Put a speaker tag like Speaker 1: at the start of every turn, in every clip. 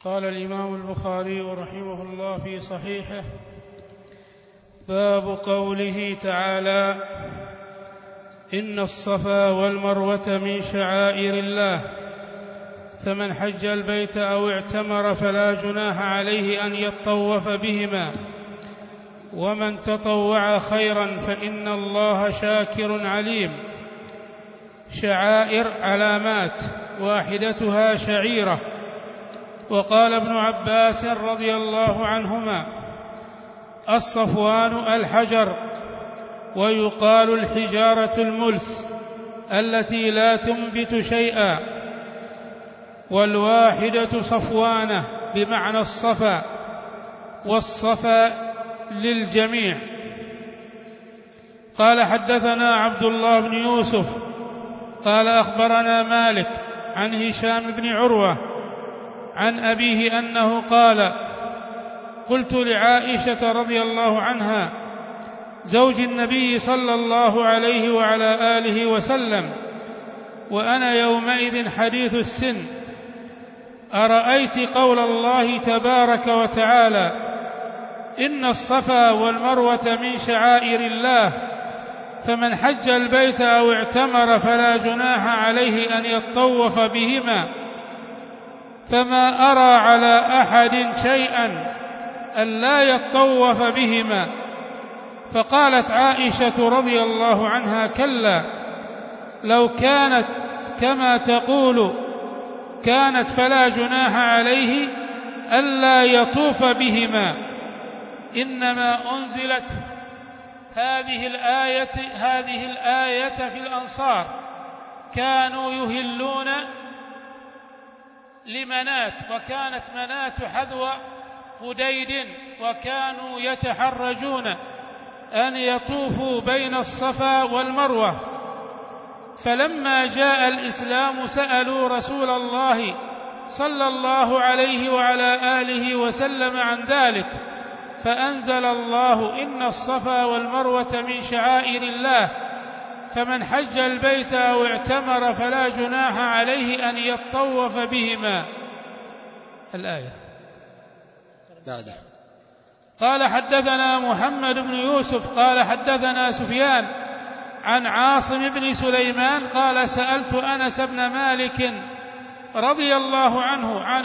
Speaker 1: قال الإمام البخاري رحمه الله في صحيحه: باب قوله تعالى: إن الصفا والمروة من شعائر الله، فمن حج البيت أو اعتمر فلا جناح عليه أن يطوف بهما، ومن تطوع خيرا فإن الله شاكر عليم. شعائر علامات، واحدتها شعيرة. وقال ابن عباس رضي الله عنهما: الصفوان الحجر، ويقال الحجارة الملس التي لا تنبت شيئا، والواحدة صفوانة بمعنى الصفا، والصفا للجميع. قال: حدثنا عبد الله بن يوسف قال: أخبرنا مالك عن هشام بن عروة عن أبيه أنه قال: قلت لعائشة رضي الله عنها زوج النبي صلى الله عليه وعلى آله وسلم وأنا يومئذ حديث السن: أرأيت قول الله تبارك وتعالى: إن الصفا والمروة من شعائر الله، فمن حج البيت أو اعتمر فلا جناح عليه أن يطوف بهما، فما أرى على أحد شيئا أن لا يطوف بهما. فقالت عائشة رضي الله عنها: كلا، لو كانت كما تقول كانت فلا جناح عليه ألا يطوف بهما، إنما أنزلت هذه الآية في الأنصار، كانوا يهلون لمنات، وكانت منات حذو قديد، وكانوا يتحرجون أن يطوفوا بين الصفا والمروة. فلما جاء الإسلام سألوا رسول الله صلى الله عليه وعلى آله وسلم عن ذلك، فأنزل الله: إن الصفا والمروة من شعائر الله، فمن حج البيت أو اعتمر فلا جناح عليه أن يطوف بهما. الآية.
Speaker 2: بعده.
Speaker 1: قال: حدثنا محمد بن يوسف قال: حدثنا سفيان عن عاصم بن سليمان قال: سألت أنس بن مالك رضي الله عنه عن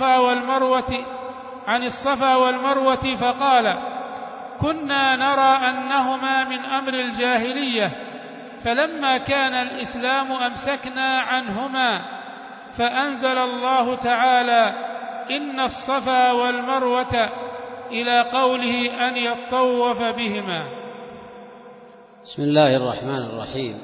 Speaker 1: الصفا والمروة فقال: كنا نرى أنهما من أمر الجاهلية، فلما كان الإسلام أمسكنا عنهما، فأنزل الله تعالى: إن الصفا والمروة، إلى قوله أن يطوف بهما.
Speaker 2: بسم الله الرحمن الرحيم.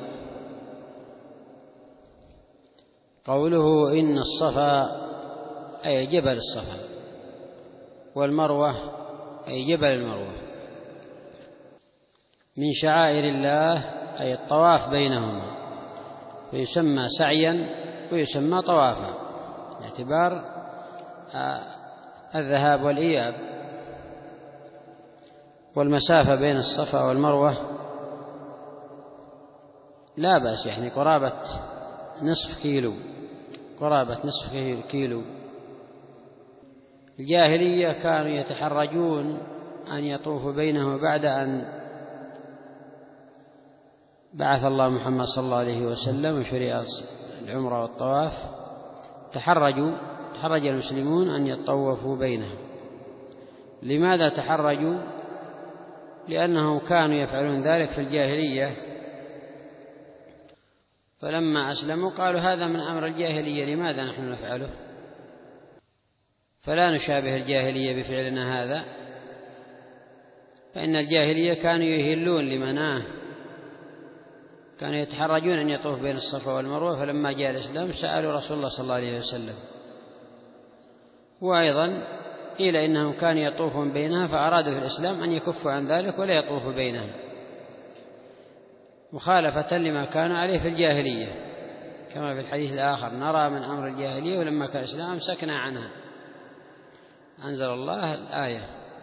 Speaker 2: قوله إن الصفا أي جبل الصفا، والمروة أي جبل المروة، من شعائر الله أي الطواف بينهما، فيسمى سعيا ويسمى طوافا باعتبار الذهاب والإياب. والمسافة بين الصفا والمروة لا بأس، يعني قرابة نصف كيلو. الجاهلية كانوا يتحرجون أن يطوفوا بينه بعد أن بعث الله محمد صلى الله عليه وسلم وشرع العمرة والطواف. تحرج المسلمون أن يطوفوا بينه. لماذا تحرجوا؟ لأنهم كانوا يفعلون ذلك في الجاهلية، فلما أسلموا قالوا: هذا من أمر الجاهلية، لماذا نحن نفعله؟ فلا نشابه الجاهلية بفعلنا هذا، فإن الجاهلية كانوا يهلون لمناه، كانوا يتحرجون أن يطوف بين الصفا والمروة، فلما جاء الإسلام سألوا رسول الله صلى الله عليه وسلم. وأيضا قيل إنهم كانوا يطوفون بينها، فأرادوا في الإسلام أن يكفوا عن ذلك ولا يطوفوا بينها، مخالفة لما كانوا عليه في الجاهلية، كما في الحديث الآخر: نرى من أمر الجاهلية ولما كان الإسلام أمسكنا عنها. أنزل الله الآية.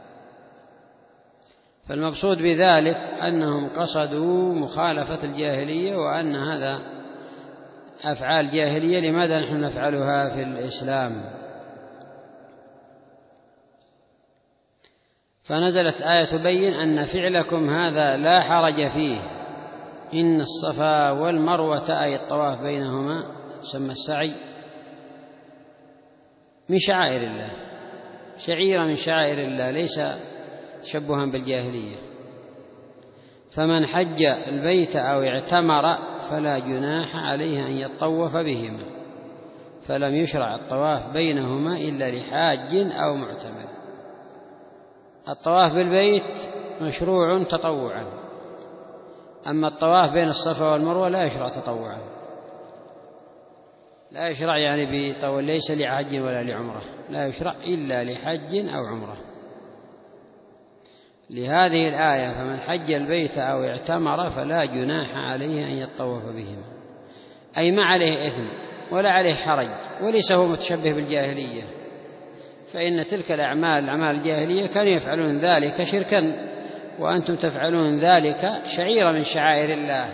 Speaker 2: فالمقصود بذلك أنهم قصدوا مخالفة الجاهلية، وأن هذا أفعال جاهلية، لماذا نحن نفعلها في الإسلام؟ فنزلت آية تبين أن فعلكم هذا لا حرج فيه، إن الصفا والمروة أي الطواف بينهما سمى السعي من شعائر الله، شعيرة من شعائر الله، ليس تشبها بالجاهلية. فمن حج البيت أو اعتمر فلا جناح عليه أن يطوف بهما، فلم يشرع الطواف بينهما إلا لحاج أو معتمر. الطواف بالبيت مشروع تطوعا، أما الطواف بين الصفا والمروة لا يشرع تطوعا، لا يشرع يعني بطول، ليس لحج ولا لعمرة، لا يشرع إلا لحج أو عمرة. لهذه الآية فمن حج البيت أو اعتمر فلا جناح عليه أن يطوف بهما، أي ما عليه إثم ولا عليه حرج، وليس هو متشبه بالجاهلية، فإن تلك الأعمال الجاهلية كانوا يفعلون ذلك شركا، وأنتم تفعلون ذلك شعيرة من شعائر الله.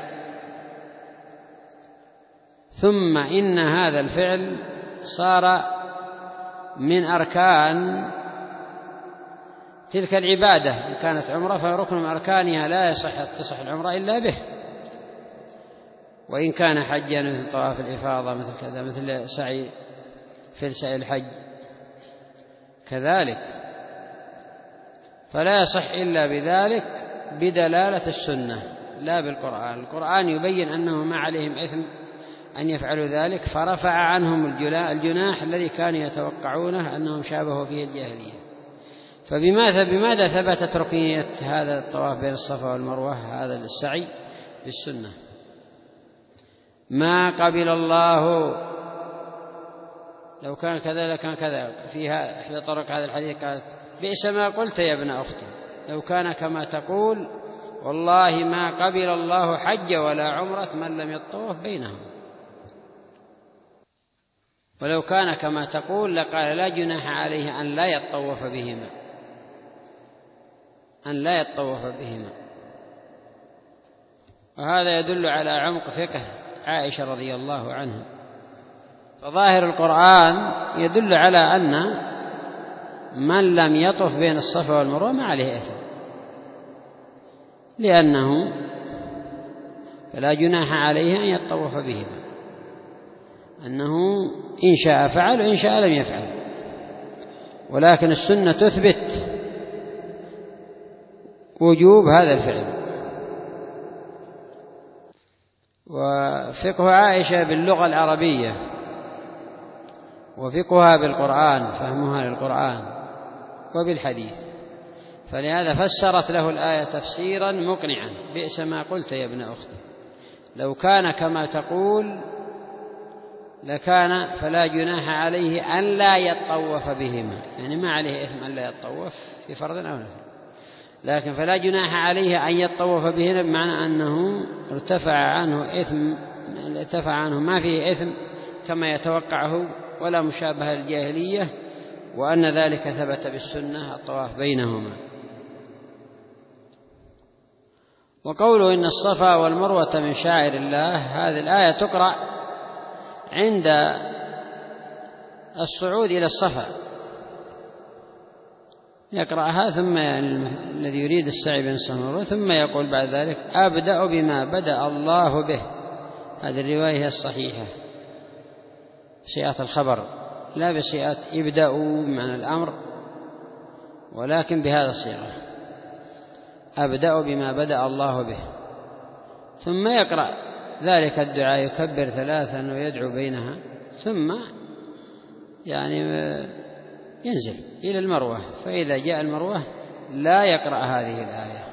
Speaker 2: ثم إن هذا الفعل صار من أركان تلك العبادة، إن كانت عمرة فركن من أركانها لا تصح العمرة إلا به، وإن كان حجا مثل طواف الإفاضة مثل كذا، مثل سعي الحج كذلك، فلا يصح إلا بذلك بدلالة السنة لا بالقرآن. القرآن يبين أنه ما عليهم إثم أن يفعلوا ذلك، فرفع عنهم الجناح الذي كانوا يتوقعونه أنهم شابهوا فيه الجاهلية. بماذا ثبتت ركنية هذا الطواف بين الصفا والمروة، هذا السعي؟ بالسنة. ما قبل الله، لو كان كذا لكان كذا، فيها إحدى طرق هذا الحديث قالت بئس ما قلت يا ابن أختي، لو كان كما تقول والله ما قبل الله حج ولا عمرة من لم يطوف بينهم. ولو كان كما تقول لقال لا جناح عليه أن لا يطوف بهما، وهذا يدل على عمق فقه عائشة رضي الله عنها. فظاهر القرآن يدل على أن من لم يطف بين الصفا والمروة ما عليه إثم، لأنه فلا جناح عليه أن يطوف بهما، أنه إن شاء فعل وإن شاء لم يفعل، ولكن السنة تثبت وجوب هذا الفعل. وفقه عائشة باللغة العربية وفقهها بالقرآن، فهمها للقرآن وبالحديث، فلهذا فسرت له الآية تفسيرا مقنعا، بئس ما قلت يا ابن أختي، لو كان كما تقول لكان فلا جناح عليه أن لا يطوف بهما، يعني ما عليه إثم أن لا يطوف في فرض أو نفل، لكن فلا جناح عليه أن يطوف بهما بمعنى أنه ارتفع عنه ما فيه إثم كما يتوقعه ولا مشابهة للجاهلية، وأن ذلك ثبت بالسنة الطواف بينهما. وقوله إن الصفا والمروة من شعائر الله، هذه الآية تقرأ عند الصعود إلى الصفا، يقرأها ثم الذي يريد السعي بين الصفا والمروة، ثم يقول بعد ذلك أبدأ بما بدأ الله به. هذه الرواية هي الصحيحة، صيغة الخبر لا بصيغة ابدأوا معنى الأمر، ولكن بهذا الصيغة أبدأ بما بدأ الله به، ثم يقرأ ذلك الدعاء، يكبر 3 ويدعو بينها، ثم يعني ينزل إلى المروة، فإذا جاء المروة لا يقرأ هذه الآية،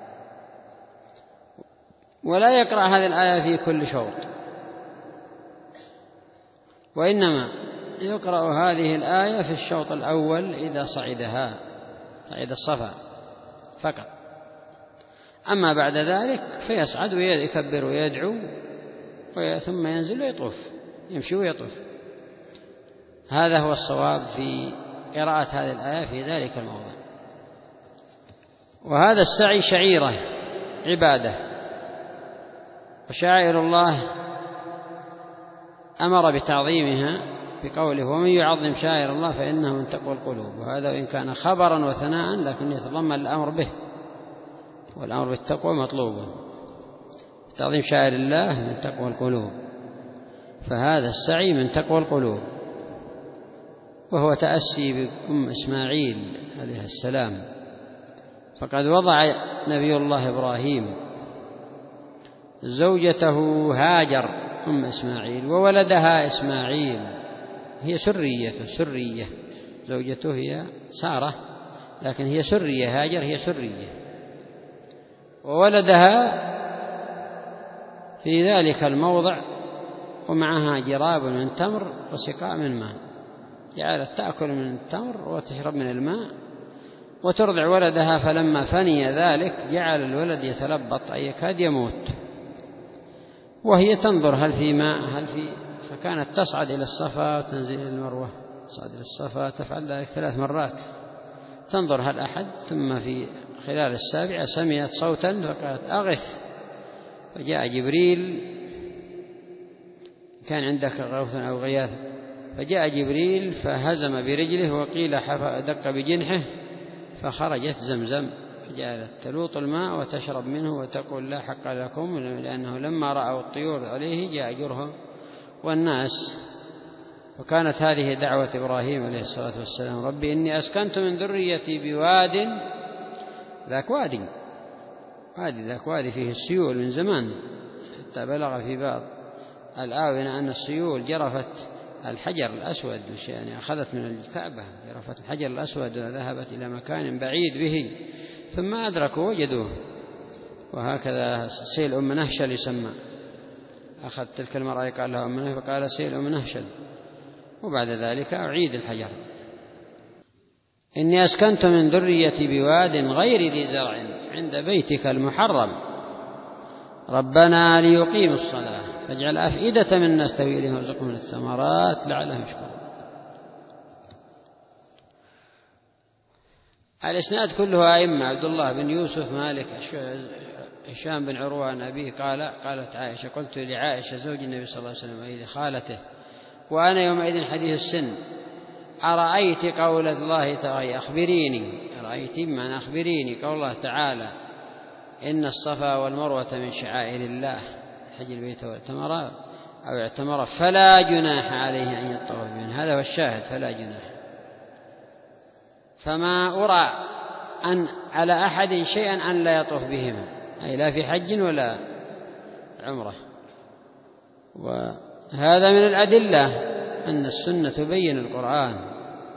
Speaker 2: ولا يقرأ هذه الآية في كل شوط، وإنما يقرأ هذه الآية في الشوط الأول إذا صعد الصفا فقط، أما بعد ذلك فيصعد ويكبر ويدعو ثم ينزل ويطوف، يمشي ويطوف. هذا هو الصواب في قراءة هذه الآية في ذلك الموضع. وهذا السعي شعيرة عبادة، وشعائر الله أمر بتعظيمها بقوله ومن يعظم شعائر الله فإنه من تقوى القلوب، وهذا وإن كان خبرا وثناء لكن يتضمن الأمر به، والأمر بالتقوى مطلوب. تعظيم شعائر الله من تقوى القلوب، فهذا السعي من تقوى القلوب، وهو تأسي بأم إسماعيل عليه السلام. فقد وضع نبي الله إبراهيم زوجته هاجر أم إسماعيل وولدها إسماعيل، هي سرية، زوجته هي سارة لكن هي سرية، هاجر هي سرية، وولدها في ذلك الموضع ومعها جراب من تمر وسقاء من ماء، جعلت تأكل من التمر وتشرب من الماء وترضع ولدها. فلما فني ذلك جعل الولد يتلبط أي يكاد يموت، وهي تنظر هل في ماء فكانت تصعد إلى الصفا وتنزل إلى المروة، تصعد إلى الصفا، تفعل ذلك 3 مرات، تنظر هل أحد. ثم في خلال السابعة سمعت صوتا فقالت أغث، فجاء جبريل، كان عندك غوث أو غياث، فجاء جبريل فهزم برجله وقيل دق بجنحه فخرجت زمزم، فجعلت تلوط الماء وتشرب منه وتقول لا حق لكم، لأنه لما رأوا الطيور عليه جاء جرهم والناس. وكانت هذه دعوة إبراهيم عليه الصلاة والسلام: ربي إني أسكنت من ذريتي بواد ذاك وادي فيه السيول من زمان، حتى بلغ في بعض الآونة أن السيول جرفت الحجر الأسود، يعني أخذت من الكعبة جرفت الحجر الأسود وذهبت إلى مكان بعيد به، ثم أدركوا وجدوه. وهكذا سيل أم نهشل يسمى، أخذ تلك المرأة قال لها أم نهشل فقال سيل أم نهشل، وبعد ذلك أعيد الحجر. إني أسكنت من ذريتي بواد غير ذي زرع عند بيتك المحرم ربنا ليقيموا الصلاة فاجعل أفئدة من الناس تهوي إليهم وارزقهم من الثمرات لعلهم يشكرون. الإسناد كله أئمة: عبد الله بن يوسف، مالك، هشام بن عروة عن أبيه قالت عائشة: قلت لعائشة زوج النبي صلى الله عليه وسلم وهي لخالته وأنا يومئذ حديث السن: أرأيت قول الله تعالى أخبريني قول الله تعالى إن الصفا والمروة من شعائر الله حج البيت واعتمر فلا جناح عليه أن يطوف بهن. هذا هو الشاهد: فلا جناح. فما أرى أن على أحد شيئا أن لا يطوف بهما، أي لا في حج ولا عمرة. وهذا من الأدلة أن السنة تبين القرآن،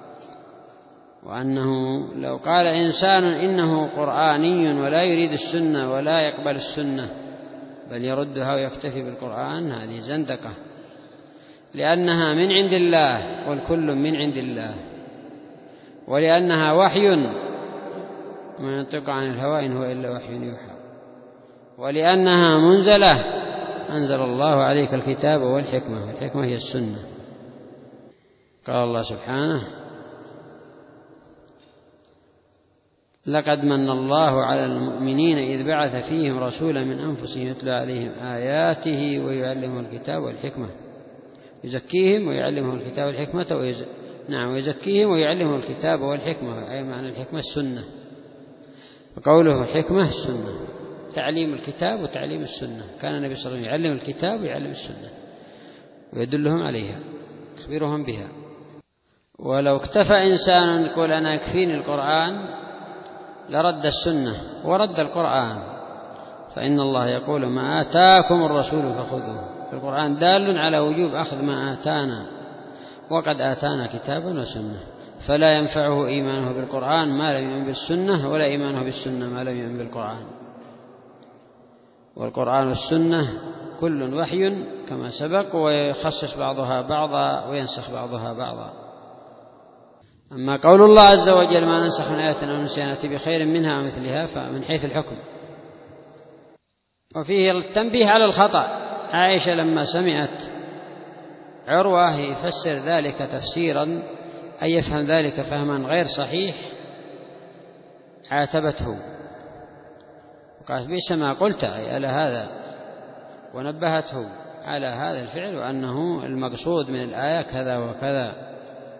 Speaker 2: وأنه لو قال إنسان إنه قرآني ولا يريد السنة ولا يقبل السنة بل يردها ويكتفي بالقرآن، هذه زندقة، لأنها من عند الله والكل من عند الله، ولأنها وحي ما ينطق عن الهوى إن هو إلا وحي يوحى، ولأنها منزلة أنزل الله عليك الكتاب والحكمة، والحكمة هي السنة. قال الله سبحانه: لقد من الله على المؤمنين إذ بعث فيهم رسولا من أنفسهم يتلو عليهم آياته ويعلمهم الكتاب والحكمة يزكيهم ويعلمهم الكتاب والحكمة ويزكيهم ويعلمهم الكتاب والحكمة، أي معنى الحكمة السنة، وقوله حكمة السنة، تعليم الكتاب وتعليم السنة. كان النبي صلى الله عليه وسلم يعلم الكتاب ويعلم السنة ويدلهم عليها يخبرهم بها. ولو اكتفى إنسان يقول أنا يكفيني القرآن لرد السنة ورد القرآن، فإن الله يقول ما آتاكم الرسول فخذوه. القرآن دال على وجوب أخذ ما آتانا، وقد آتانا كتابا وسنة، فلا ينفعه إيمانه بالقرآن ما لم يؤمن بالسنة، ولا إيمانه بالسنة ما لم يؤمن بالقرآن. والقرآن والسنة كل وحي كما سبق، ويخصص بعضها بعضا وينسخ بعضها بعضا. أما قول الله عز وجل ما ننسخ من آية أو ننسها نأتي بخير منها ومثلها، فمن حيث الحكم. وفيه التنبيه على الخطأ. عائشة لما سمعت عروة يفسر ذلك تفسيرا أي يفهم ذلك فهما غير صحيح عاتبته وقالت بئس ما قلت، أي ألا هذا، ونبهته على هذا الفعل وأنه المقصود من الآية كذا وكذا،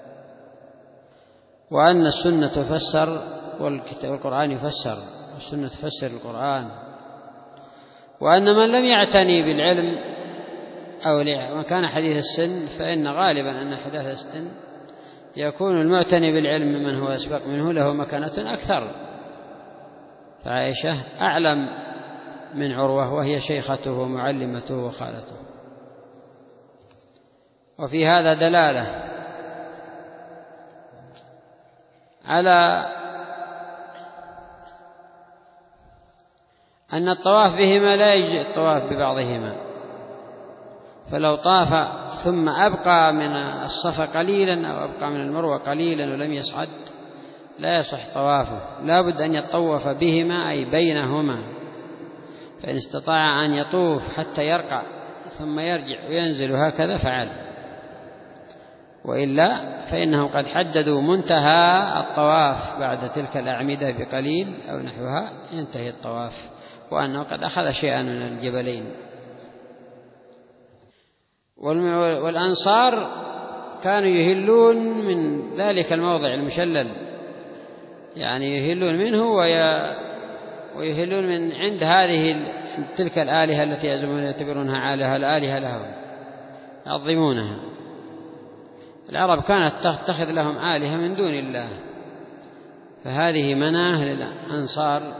Speaker 2: وأن السنة تفسر والقرآن يفسر، والسنة تفسر القرآن، وأن من لم يعتني بالعلم أو كان حديث السن فإن غالبا أن حداث السن يكون المعتني بالعلم من هو أسبق منه له مكانة أكثر. فعائشة أعلم من عروة وهي شيخته ومعلمته وخالته. وفي هذا دلالة على أن الطواف بهما لا يجزئ الطواف ببعضهما، فلو طاف ثم أبقى من الصفا قليلا أو أبقى من المروة قليلا ولم يصعد لا يصح طوافه، لا بد أن يطوف بهما أي بينهما، فإن استطاع أن يطوف حتى يرقع ثم يرجع وينزل هكذا فعل، وإلا فإنهم قد حددوا منتهى الطواف بعد تلك الأعمدة بقليل أو نحوها ينتهي الطواف، وأنه قد أخذ شيئا من الجبلين. والأنصار كانوا يهلون من ذلك الموضع المشلل، يعني يهلون منه ويهلون من عند هذه تلك الآلهة التي يعزمون يعتبرونها الآلهة لهم يعظمونها. العرب كانت تتخذ لهم آلهة من دون الله، فهذه مناه للأنصار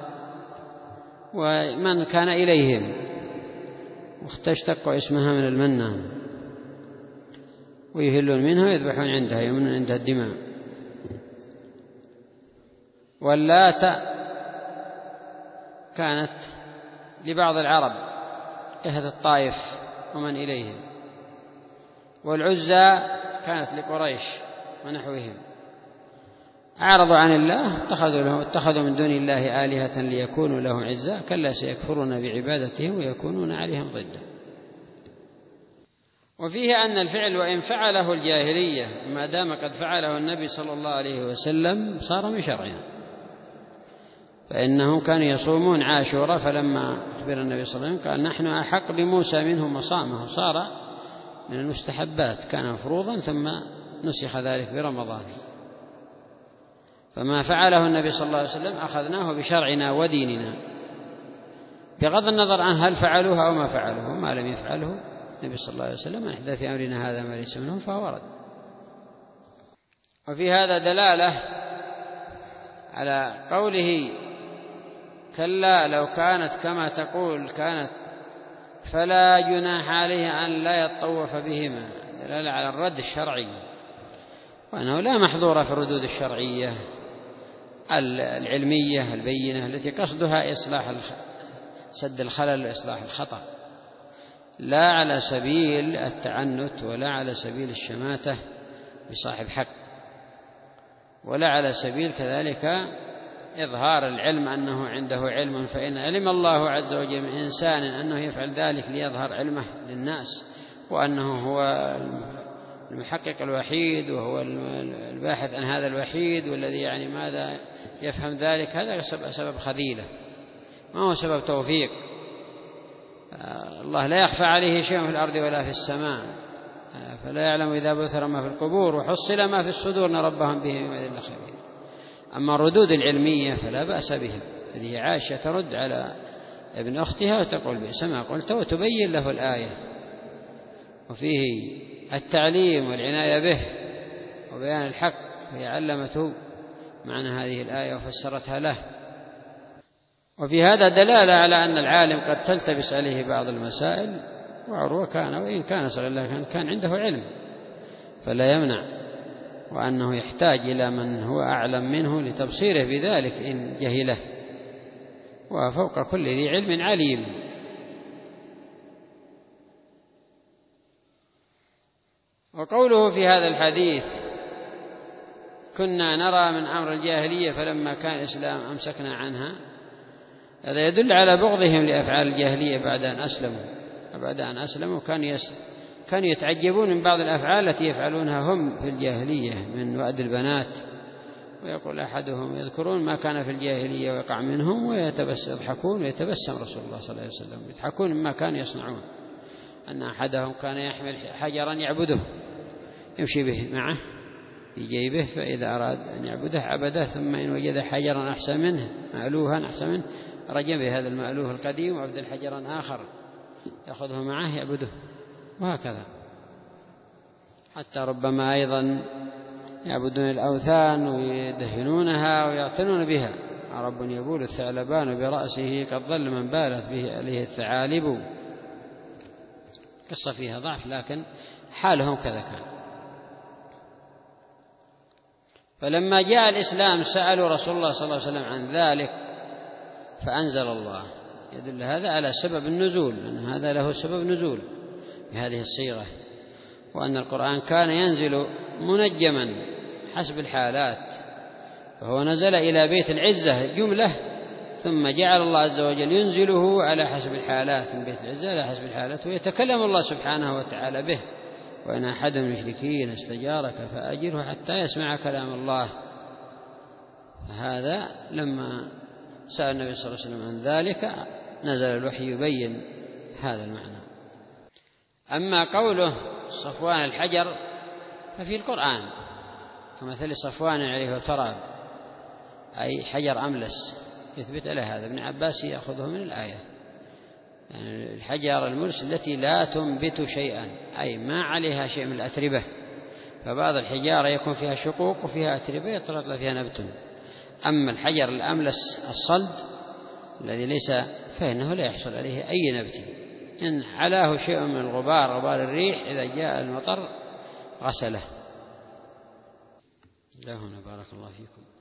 Speaker 2: ومن كان إليهم، واستشتقوا اسمها من المنة، ويهلون منها ويذبحون عندها يمنون عندها الدماء. واللات كانت لبعض العرب جهة الطائف ومن إليهم، والعزى كانت لقريش ونحوهم. أعرضوا عن الله اتخذوا من دون الله آلهة ليكونوا لهم عزا، كلا سيكفرون بعبادتهم ويكونون عليهم ضدا. وفيه أن الفعل وإن فعله الجاهلية ما دام قد فعله النبي صلى الله عليه وسلم صار من شرعنا، فإنهم كانوا يصومون عاشوراء، فلما أخبر النبي صلى الله عليه وسلم قال نحن أحق بموسى منه وصامه، صار من المستحبات، كان مفروضا ثم نسخ ذلك برمضان. فما فعله النبي صلى الله عليه وسلم أخذناه بشرعنا وديننا، بغض النظر عن هل فعلوه أو ما فعلوه. ما لم يفعله النبي صلى الله عليه وسلم أحدث في أمرنا هذا ما ليس منه فهو ورد. وفي هذا دلالة على قوله كلا لو كانت كما تقول كانت فلا جناح عليه أن لا يطوف بهما، دلالة على الرد الشرعي، وأنه لا محظور في الردود الشرعية العلمية البينة التي قصدها إصلاح سد الخلل وإصلاح الخطأ، لا على سبيل التعنت ولا على سبيل الشماتة بصاحب حق، ولا على سبيل كذلك إظهار العلم أنه عنده علم، فإن علم الله عز وجل من إنسان أنه يفعل ذلك ليظهر علمه للناس، وأنه هو المحقق الوحيد وهو الباحث عن هذا الوحيد، والذي يعني ماذا يفهم ذلك، هذا سبب خذيلة ما هو سبب توفيق. الله لا يخفى عليه شيء في الأرض ولا في السماء، فلا يعلم إذا بثر ما في القبور وحصل ما في الصدور إن ربهم به يومئذ لخبير. أما الردود العلمية فلا بأس بها، هذه عائشة ترد على ابن أختها وتقول بئس ما قلت، وتبين له الآية، وفيه التعليم والعناية به وبيان الحق، وهي علمته معنى هذه الآية وفسرتها له. وفي هذا دلالة على أن العالم قد تلتبس عليه بعض المسائل، وعروة كان وإن كان صغيرا كان عنده علم فلا يمنع، وأنه يحتاج إلى من هو أعلم منه لتبصيره بذلك إن جهله، وفوق كل ذي علم عليم. وقوله في هذا الحديث كنا نرى من أمر الجاهلية فلما كان الإسلام أمسكنا عنها، هذا يدل على بغضهم لأفعال الجاهلية بعد أن أسلموا كانوا يتعجبون من بعض الأفعال التي يفعلونها هم في الجاهلية من وأد البنات، ويقول أحدهم يذكرون ما كان في الجاهلية ويقع منهم ويضحكون ويتبسم رسول الله صلى الله عليه وسلم، يضحكون مما كانوا يصنعون. أن أحدهم كان يحمل حجرا يعبده يمشي به معه في جيبه، فإذا أراد أن يعبده عبده، ثم إن وجد حجرا أحسن منه مألوها أحسن منه رجع بهذا المألوه القديم وأبدل حجرا آخر يأخذه معه يعبده، وهكذا. حتى ربما أيضا يعبدون الأوثان ويدهنونها ويعتنون بها. رب يبول الثعلبان برأسه قد ظل من بالت به عليه الثعالب. قصة فيها ضعف لكن حالهم كذا كان. فلما جاء الإسلام سألوا رسول الله صلى الله عليه وسلم عن ذلك فأنزل الله. يدل هذا على سبب النزول، أن هذا له سبب نزول بهذه الصيغة، وأن القرآن كان ينزل منجما حسب الحالات، فهو نزل إلى بيت العزة جملة، ثم جعل الله عز وجل ينزله على حسب الحالات، من بيت العزة على حسب الحالات، ويتكلم الله سبحانه وتعالى به. وإن أحد من المشركين استجارك فأجره حتى يسمع كلام الله. هذا لما سأل النبي صلى الله عليه وسلم عن ذلك نزل الوحي يبين هذا المعنى. أما قوله صفوان الحجر ففي القرآن كمثل صفوان عليه تراب، أي حجر أملس، يثبت على هذا. ابن عباس يأخذه من الآية، يعني الحجر الملس التي لا تنبت شيئا، أي ما عليها شيء من الأتربة. فبعض الحجارة يكون فيها شقوق وفيها أتربة يطلع فيها نبت. أما الحجر الأملس الصلد الذي ليس، فإنه لا يحصل عليه أي نبت، إن علاه شيء من الغبار غبار الريح إذا جاء المطر غسله. لا هنا بارك الله فيكم.